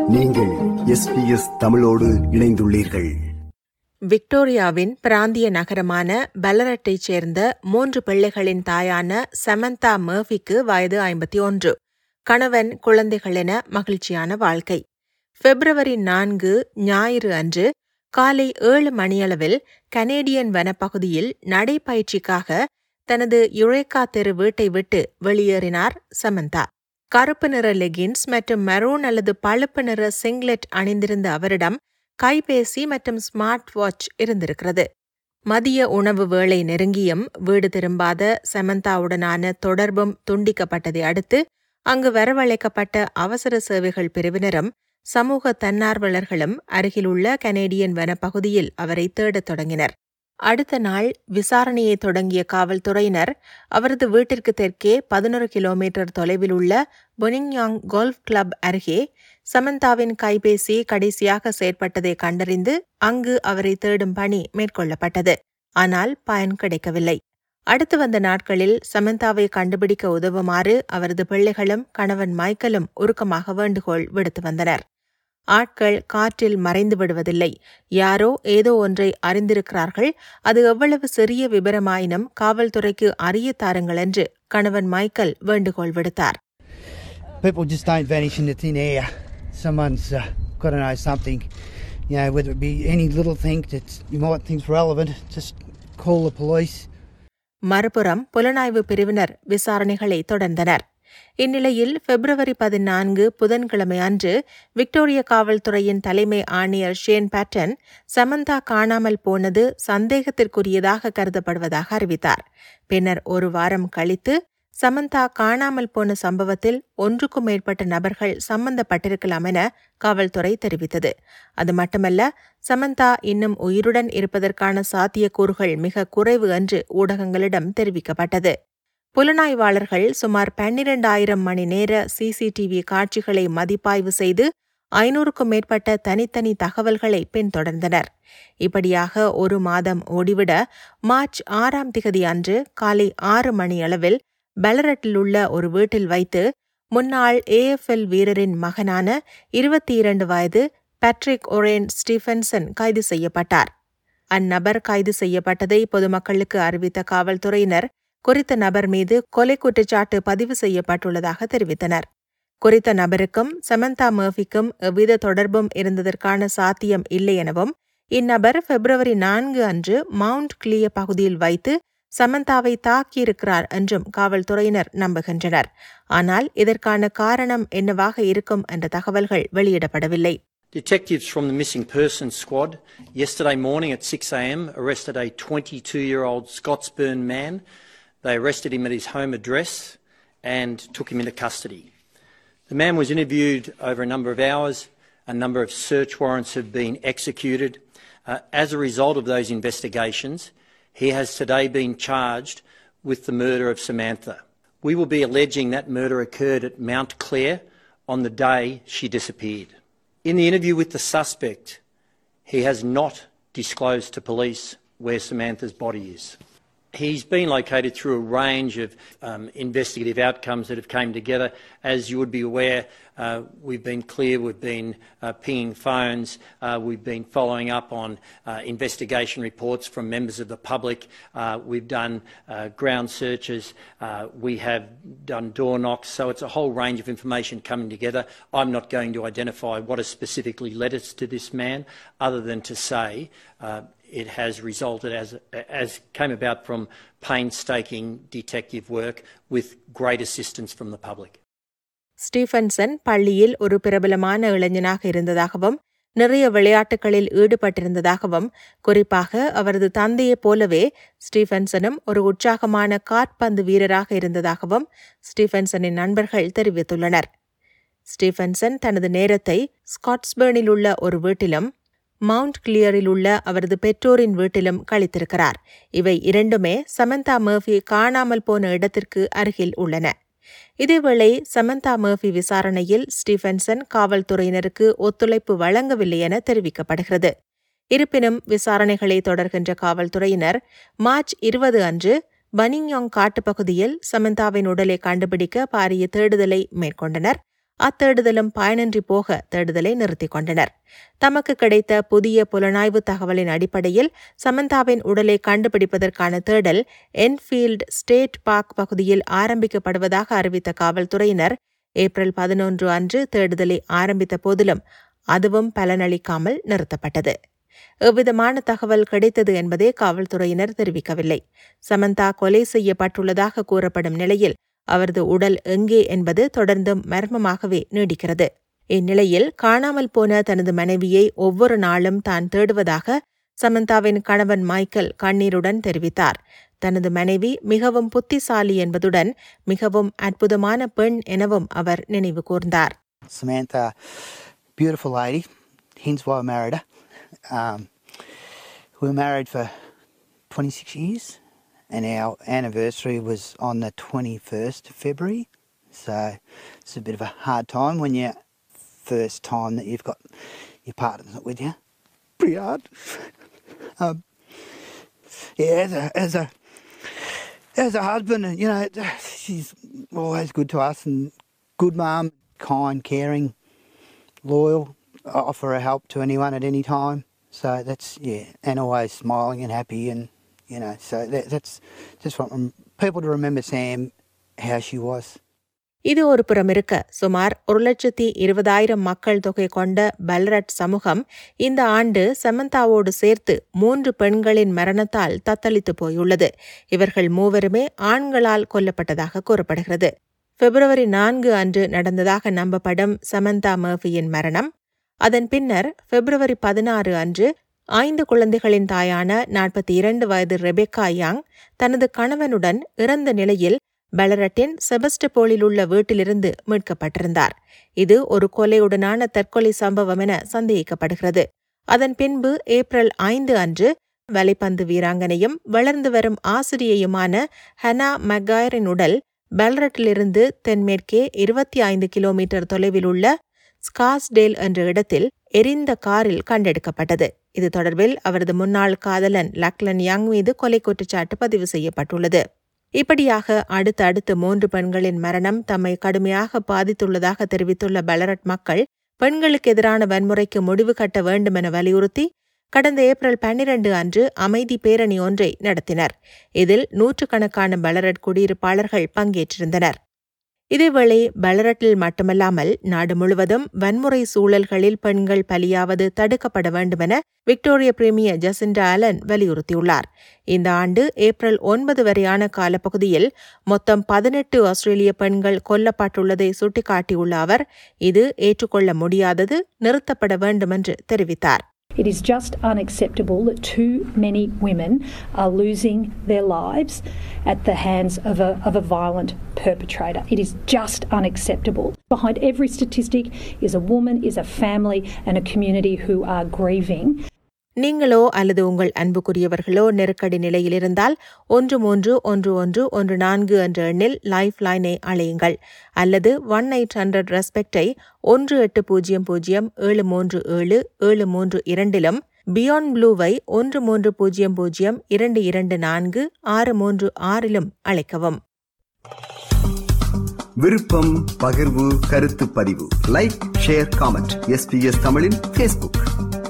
நீங்கள் SBS தமிழோடு இணைந்துள்ளீர்கள். விக்டோரியாவின் பிராந்திய நகரமான பல்லரட்டைச் சேர்ந்த 3 பிள்ளைகளின் தாயான சமந்தா மர்ஃபிக்கு வயது 51. கணவன், குழந்தைகள் என மகிழ்ச்சியான வாழ்க்கை. பிப்ரவரி 4 ஞாயிறு அன்று காலை 7 மணியளவில் கனேடியன் வனப்பகுதியில் நடைப்பயிற்சிக்காக தனது யுரேகா தெரு வீட்டை விட்டு வெளியேறினார் சமந்தா. கருப்பு நிற லெகின்ஸ் மற்றும் மெரூன் அல்லது பழுப்பு நிற சிங்லெட் அணிந்திருந்த அவரிடம் கைபேசி மற்றும் ஸ்மார்ட் வாட்ச் இருந்திருக்கிறது. மதிய உணவு வேளை நெருங்கியும் வீடு திரும்பாத சமந்தாவுடனான தொடர்பும் துண்டிக்கப்பட்டதை அடுத்து அங்கு வரவழைக்கப்பட்ட அவசர சேவைகள் பிரிவினரும் சமூக தன்னார்வலர்களும் அருகிலுள்ள கனேடியன் வனப்பகுதியில் அவரை தேடத் தொடங்கினர். அடுத்த நாள் விசாரணையை தொடங்கிய காவல்துறையினர் அவரது வீட்டிற்கு தெற்கே 11 கிலோமீட்டர் தொலைவில் உள்ள பொனிங்யாங் கோல்ஃப் கிளப் அருகே சமந்தாவின் கைபேசி கடைசியாக செயற்பட்டதை கண்டறிந்து அங்கு அவரை தேடும் பணி மேற்கொள்ளப்பட்டது. ஆனால் பயன் கிடைக்கவில்லை. அடுத்து வந்த நாட்களில் சமந்தாவை கண்டுபிடிக்க உதவுமாறு அவரது பிள்ளைகளும் கணவன் மைக்கேலும் உருக்கமாக வேண்டுகோள் விடுத்து வந்தனர். ஆட்கள் காற்றில் மறைந்து விடுவதில்லை. யாரோ ஏதோ ஒன்றை அறிந்திருக்கிறார்கள். அது எவ்வளவு சிறிய விபரமாயினும் காவல்துறைக்கு அறிய தாருங்கள் என்று கணவன் மைக்கேல் வேண்டுகோள் விடுத்தார். People just don't vanish into thin air. Someone's got to know something. You know, whether it be any little thing that you might think's relevant, just call the police. மறுபுறம் புலனாய்வு பிரிவினர் விசாரணைகளை தொடர்ந்தனர். இந்நிலையில் பிப்ரவரி 14 புதன்கிழமை அன்று விக்டோரிய காவல்துறையின் தலைமை ஆணையர் ஷேன் பேட்டன் சமந்தா காணாமல் போனது சந்தேகத்திற்குரியதாக கருதப்படுவதாக அறிவித்தார். பின்னர் ஒரு வாரம் கழித்து சமந்தா காணாமல் போன சம்பவத்தில் 1க்கும் மேற்பட்ட நபர்கள் சம்பந்தப்பட்டிருக்கலாம் என காவல்துறை தெரிவித்தது. அது மட்டுமல்ல, சமந்தா இன்னும் உயிருடன் இருப்பதற்கான சாத்தியக்கூறுகள் மிக குறைவு என்று ஊடகங்களிடம் தெரிவிக்கப்பட்டது. புலனாய்வாளர்கள் சுமார் 12,000 மணி நேர சிசிடிவி காட்சிகளை மதிப்பாய்வு செய்து 500க்கும் மேற்பட்ட தனித்தனி தகவல்களை பின்தொடர்ந்தனர். இப்படியாக ஒரு மாதம் ஓடிவிட மார்ச் 6 அன்று காலை 6 மணியளவில் பல்லரட்டில் உள்ள ஒரு வீட்டில் வைத்து முன்னாள் AFL வீரரின் மகனான 22 வயது பேட்ரிக் ஒரேன் ஸ்டீஃபன்சன் கைது செய்யப்பட்டார். அந்நபர் கைது செய்யப்பட்டதை பொதுமக்களுக்கு அறிவித்த காவல்துறையினர் குறித்த நபர் மீது கொலை குற்றச்சாட்டு பதிவு செய்யப்பட்டுள்ளதாக தெரிவித்தனர். குறித்த நபருக்கும் சமந்தா மர்ஃபிக்கும் எவ்வித தொடர்பும் இருந்ததற்கான சாத்தியம் இல்லை எனவும் இந்நபர் பிப்ரவரி 4 அன்று மவுண்ட் கிளியர் பகுதியில் வைத்து சமந்தாவை தாக்கியிருக்கிறார் என்றும் காவல்துறையினர் நம்புகின்றனர். ஆனால் இதற்கான காரணம் என்னவாக இருக்கும் என்ற தகவல்கள் வெளியிடப்படவில்லை. Detectives from the Missing Persons Squad yesterday morning at 6 a.m. arrested a 22-year-old Scotsburn man. They arrested him at his home address and took him into custody. The man was interviewed over a number of hours. A number of search warrants have been executed. As a result of those investigations, he has today been charged with the murder of Samantha. We will be alleging that murder occurred at Mount Clare on the day she disappeared. In the interview with the suspect, he has not disclosed to police where Samantha's body is. He's been located through a range of investigative outcomes that have come together. As you would be aware, we've been clear, we've been pinging phones, we've been following up on investigation reports from members of the public, we've done ground searches, we have done door knocks, so it's a whole range of information coming together. I'm not going to identify what has specifically led us to this man, other than to say it has resulted as came about from painstaking detective work with great assistance from the public. Stephenson பள்ளியில் ஒரு பிரபலமான இளைஞனாக இருந்ததாகவும் நிறைய விளையாட்டுகளில் ஈடுபட்டிருந்ததாகவும் குறிப்பாக அவரது தந்தையைப் போலவே ஸ்டீஃபன்சனும் ஒரு உற்சாகமான காற்பந்து வீரராக இருந்ததாகவும் ஸ்டீஃபன்சனின் நண்பர்கள் தெரிவித்துள்ளனர். ஸ்டீஃபன்சன் தனது நேரத்தை ஸ்காட்ஸ்பர்னில் உள்ள ஒரு வீட்டிலும் மவுண்ட் கிளியரில் உள்ள அவரது பெற்றோரின் வீட்டிலும் கழித்திருக்கிறார். இவை இரண்டுமே சமந்தா மர்ஃபி காணாமல் போன இடத்திற்கு அருகில் உள்ளன. இதேவேளை சமந்தா மர்ஃபி விசாரணையில் ஸ்டீஃபன்சன் காவல்துறையினருக்கு ஒத்துழைப்பு வழங்கவில்லை என தெரிவிக்கப்படுகிறது. இருப்பினும் விசாரணைகளை தொடர்கின்ற காவல்துறையினர் மார்ச் 20 அன்று பனிங்யாங் காட்டுப்பகுதியில் சமந்தாவின் உடலை கண்டுபிடிக்க பாரிய தேடுதலை மேற்கொண்டனர். அத்தேடுதலும் பயனின்றி போக தேடுதலை நிறுத்திக் கொண்டனர். தமக்கு கிடைத்த புதிய புலனாய்வு தகவலின் அடிப்படையில் சமந்தாவின் உடலை கண்டுபிடிப்பதற்கான தேடல் என்ஃபீல்ட் ஸ்டேட் பார்க் பகுதியில் ஆரம்பிக்கப்படுவதாக அறிவித்த காவல்துறையினர் ஏப்ரல் 11 அன்று தேடுதலை ஆரம்பித்த போதிலும் அதுவும் பலனளிக்காமல் நிறுத்தப்பட்டது. எவ்விதமான தகவல் கிடைத்தது என்பதே காவல்துறையினர் தெரிவிக்கவில்லை. சமந்தா கொலை செய்யப்பட்டுள்ளதாக கூறப்படும் நிலையில் அவரது உடல் எங்கே என்பது தொடர்ந்தும் மர்மமாகவே நீடிக்கிறது. இந்நிலையில் காணாமல் போன தனது மனைவியை ஒவ்வொரு நாளும் தான் தேடுவதாக சமந்தாவின் கணவன் மைக்கேல் கண்ணீருடன் தெரிவித்தார். தனது மனைவி மிகவும் புத்திசாலி என்பதுடன் மிகவும் அற்புதமான பெண் எனவும் அவர் நினைவு கூர்ந்தார். Samantha, beautiful lady, hence why I married her. We were married for 26 years and our anniversary was on the 21st of February. So it's a bit of a hard time when you're first time that you've got your partner not with you. Pretty hard. As a husband, you know, she's always good to us and good mum, kind, caring, loyal, offer her help to anyone at any time. So that's, and always smiling and happy and, you know, so that's just want people to remember Sam, how she was. இது ஒரு புறம் இருக்க சுமார் 1,20,000 மக்கள் தொகை கொண்ட பல்ரட் சமூகம் இந்த ஆண்டு சமந்தாவோடு சேர்த்து 3 பெண்களின் மரணத்தால் தத்தளித்து போயுள்ளது. இவர்கள் மூவருமே ஆண்களால் கொல்லப்பட்டதாக கூறப்படுகிறது. பிப்ரவரி 4 அன்று நடந்ததாக நம்பப்படும் சமந்தா மர்ஃபியின் மரணம், அதன் பின்னர் பிப்ரவரி 16 அன்று 5 குழந்தைகளின் தாயான 42 வயது ரெபெக்கா யங் தனது கணவனுடன் இறந்த நிலையில் பலரட்டின் செபஸ்டபோலில் உள்ள வீட்டிலிருந்து மீட்கப்பட்டிருந்தார். இது ஒரு கொலையுடனான தற்கொலை சம்பவம் என சந்தேகிக்கப்படுகிறது. அதன் பின்பு ஏப்ரல் 5 அன்று வலைப்பந்து வீராங்கனையும் வளர்ந்து வரும் ஆசிரியையுமான ஹனா மெக்காயரின் உடல் பலரட்டிலிருந்து தென்மேற்கே 25 கிலோமீட்டர் தொலைவில் உள்ள ஸ்கார்ஸ்டேல் என்ற இடத்தில் எரிந்த காரில் கண்டெடுக்கப்பட்டது. இது தொடர்பில் அவரது முன்னாள் காதலன் லக்லன் யங் மீது கொலை குற்றச்சாட்டு பதிவு செய்யப்பட்டுள்ளது. இப்படியாக அடுத்தடுத்து 3 பெண்களின் மரணம் தம்மை கடுமையாக பாதித்துள்ளதாக தெரிவித்துள்ள பலரட் மக்கள் பெண்களுக்கு எதிரான வன்முறைக்கு முடிவு கட்ட வேண்டும் என வலியுறுத்தி கடந்த ஏப்ரல் 12 அன்று அமைதி பேரணி ஒன்றை நடத்தினர். இதில் 100கணக்கான பலரட் குடியிருப்பாளர்கள் பங்கேற்றிருந்தனர். இதேவேளை பலரட்டில் மட்டுமல்லாமல் நாடு முழுவதும் வன்முறை சூழல்களில் பெண்கள் பலியாவது தடுக்கப்பட வேண்டுமென விக்டோரிய பிரீமியர் ஜசிண்டா ஆலன் வலியுறுத்தியுள்ளார். இந்த ஆண்டு ஏப்ரல் 9 வரையான காலப்பகுதியில் மொத்தம் 18 ஆஸ்திரேலிய பெண்கள் கொல்லப்பட்டுள்ளதை சுட்டிக்காட்டியுள்ள அவர் இது ஏற்றுக்கொள்ள முடியாதது, நிறுத்தப்பட வேண்டும் என்று தெரிவித்தார். It is just unacceptable that too many women are losing their lives at the hands of a violent perpetrator. It is just unacceptable. Behind every statistic is a woman, is a family and a community who are grieving. நீங்களோ அல்லது உங்கள் அன்புக்குரியவர்களோ நெருக்கடி நிலையில் இருந்தால் 131114 என்ற எண்ணில் life லைனை அழையுங்கள் அல்லது 1800 ரெஸ்பெக்டை 1800737732 பியாண்ட் ப்ளூவை 13002224 அழைக்கவும். விருப்பம், பகிர்வு, கருத்து பதிவு, லைக், ஷேர், காமெண்ட். SBS தமிழின் Facebook.